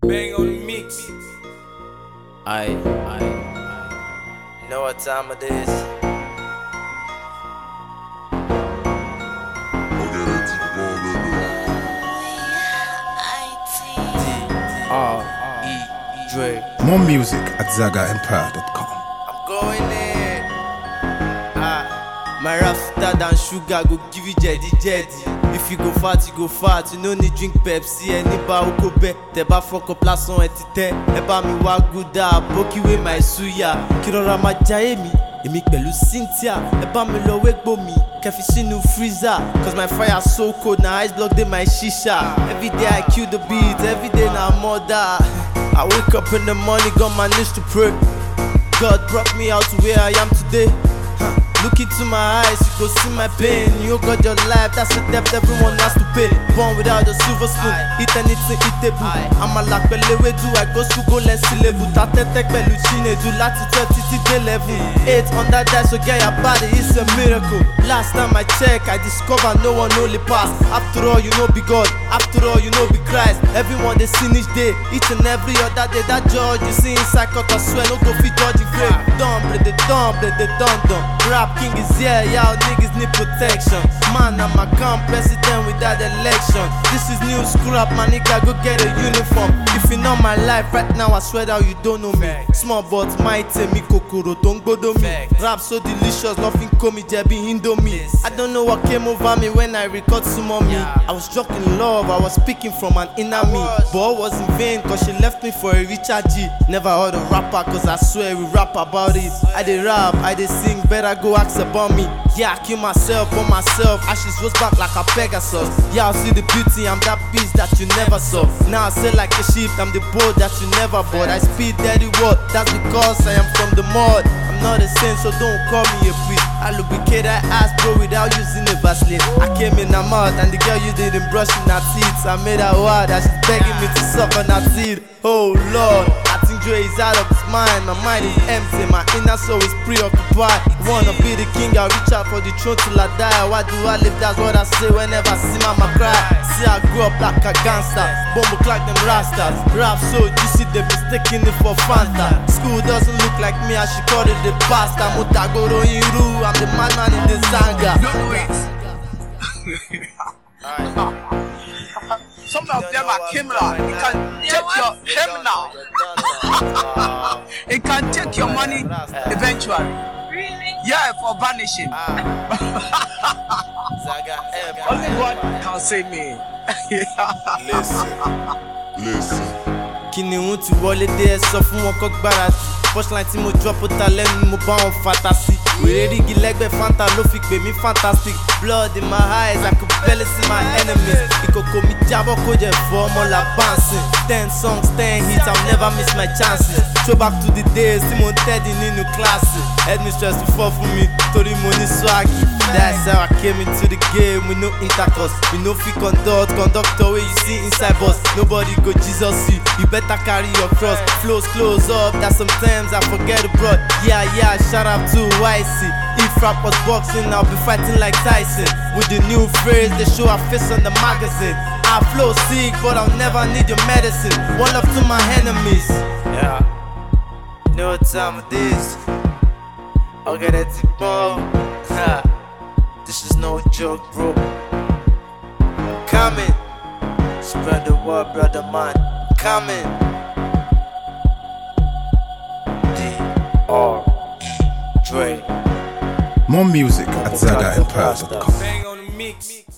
Bang on the mix. I know what time it is. Dre. More music at ZagaEmpire.com. I'm going in. My rap star than sugar go give you jetty. If you go fat, you go fat. You no need drink Pepsi. Any bar go be. Teba fuck up last on etite. Eba mi wa guda. Boki we my suya. Kirora ma jaye mi. Emi pẹ̀lú Cynthia. Eba mi lọ wegbo mi. Kefi sínú freezer. Cause my fire so cold. Na ice block dey my shisha. Every day I kill the beat. Every day na murder. I wake up in the morning, got my knees to pray. God brought me out to where I am today. Look into my eyes, you go see my pain. You got your life, that's a debt everyone has to pay. Born without a silver spoon, eat anything, eatable. I'm a lack of do I go to go let's see level. Tatetek beluchine, do lati 30 day level. 8 on that die, so get your body, it's a miracle. Last time I check, I discover no one only pass. After all, you know be God, after all, you know be Christ. Everyone they sin each day, each and every other day. That judge you see inside, cause I swear, no go fit judge the grave. Dumb, the dumb. Rap king is here, y'all niggas need protection. Man, I'm a calm president without election. This is new school up, my nigga, go get a uniform. If you know my life right now, I swear that you don't know me. Small but mighty, me kokoro, don't go to me. Rap so delicious, nothing komi, jebi indomie. I don't know what came over me when I record Sumo Me. I was struck in love, I was speaking from an inner me. But it was in vain, cause she left me for a Richard G. Never heard a rapper, cause I swear we rap about it. I dey rap, I dey sing, better go ask about me. Yeah, I kill myself on myself. Ashes rose back like a Pegasus. Yeah, I see the beauty, I'm that beast that you never saw. Now I say like a sheep, I'm the boat that you never bought. I speed dirty word, that's because I am from the mud. I'm not a saint, so don't call me a priest. I lubricate that ass, bro, without using a Vaseline. I came in her mouth and the girl you didn't brushing her teeth. I made her wild that she's begging me to suck on her teeth. Oh Lord, I think Dre is out of his mind. My mind is empty, my inner soul is preoccupied. Wanna be the king, I'll reach out for the throne till I die. Why do I live? That's what I say whenever I see mama cry. See I grew up like a gangster, bomb like them rastas. Rap so juicy, they mistaking it for Fanta. School doesn't look like me, I should call it the pasta. Mutagoro Iru, I'm the madman in the Zanga. Some of them are criminal. It can take your criminal. It can take your money eventually. Really? Yeah, for vanishing. Only God can save me. Listen. Kìnìún ti wọlé dé ẹ sọ fún wọn kó gbáradì. Punchline tí mo drop ó ta lẹ́nu mo bá wọn fantasy. Wèrè rígi lẹ́gbẹ̀ẹ́ Fanta ló fi pè mí fantastic. Blood in my eyes, I could barely see my enemies. Ìkòkò mi jábọ́ kó jẹ́ fọ́ ọmọ la bouncing. 10 songs, 10 hits, I'll never miss my chances. Throw back to the days tí mo ń tẹ́dí nínú kíláàsì. Headmistress ti fọ́ fún mi torí mo ní swaggy. That's how I came into the game with no intercourse. We no fit conductor wey you see inside bus. Nobody go Jesus you, you better carry your cross. Flows close up, that sometimes I forget the broad. Yeah, shout out to YC. If rap was boxing, I'll be fighting like Tyson. With the new phrase, they show our face on the magazine. I flow sick, but I'll never need your medicine. One love to my enemies. Yeah, know what time it is. I'll get it ball. This is no joke, bro. Coming, spread the word, brother man. Coming. D.R.E. Dre. More music at ZagaEmpire.com. Bang on the mix.